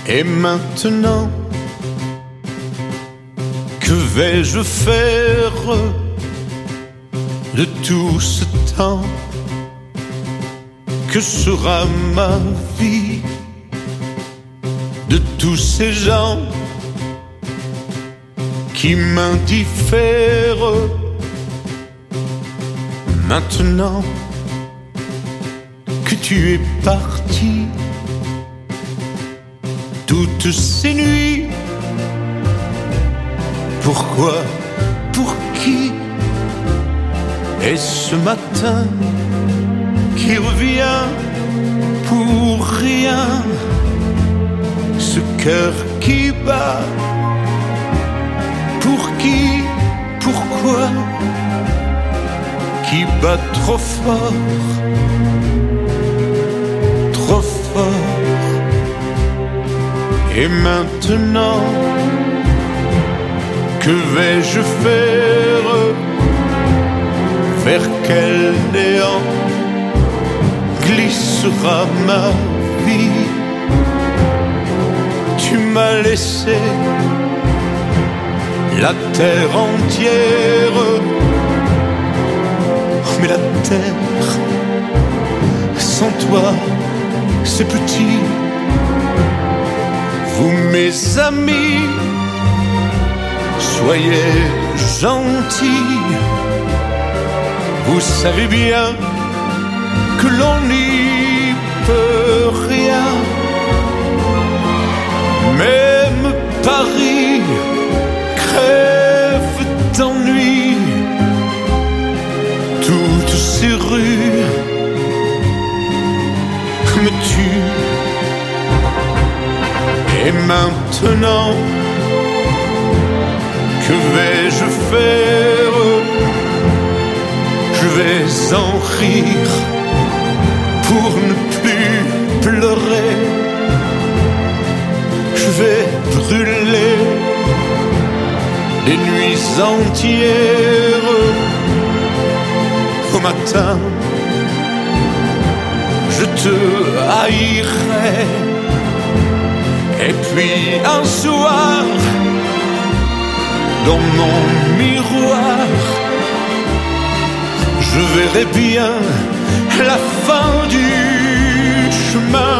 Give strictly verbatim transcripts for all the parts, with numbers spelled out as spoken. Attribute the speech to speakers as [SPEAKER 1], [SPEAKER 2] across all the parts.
[SPEAKER 1] Et maintenant, que vais-je faire de tout ce temps? Que sera ma vie de tous ces gens qui m'indiffèrent? Maintenant que tu es parti, toutes ces nuits, pourquoi, pour qui? Et ce matin qui revient pour rien, ce cœur qui bat, pour qui, pourquoi, qui bat trop fort, trop fort. Et maintenant, que vais-je faire? Vers quel néant glissera ma vie? Tu m'as laissé la terre entière, mais la terre sans toi c'est petit. Vous mes amis, soyez gentils, vous savez bien que l'on n'y peut rien. Même Paris crève d'ennui, toutes ces rues me tuent. Et maintenant, que vais-je faire? Je vais en rire pour ne plus pleurer. Je vais brûler les nuits entières. Au matin, je te haïrai. Et puis un soir, dans mon miroir, je verrai bien la fin du chemin.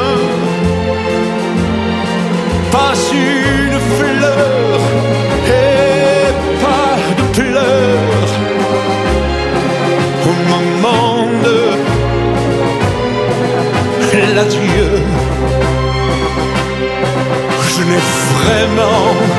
[SPEAKER 1] Pas une fleur et pas de pleurs au moment de l'adieu. Je n'ai vraiment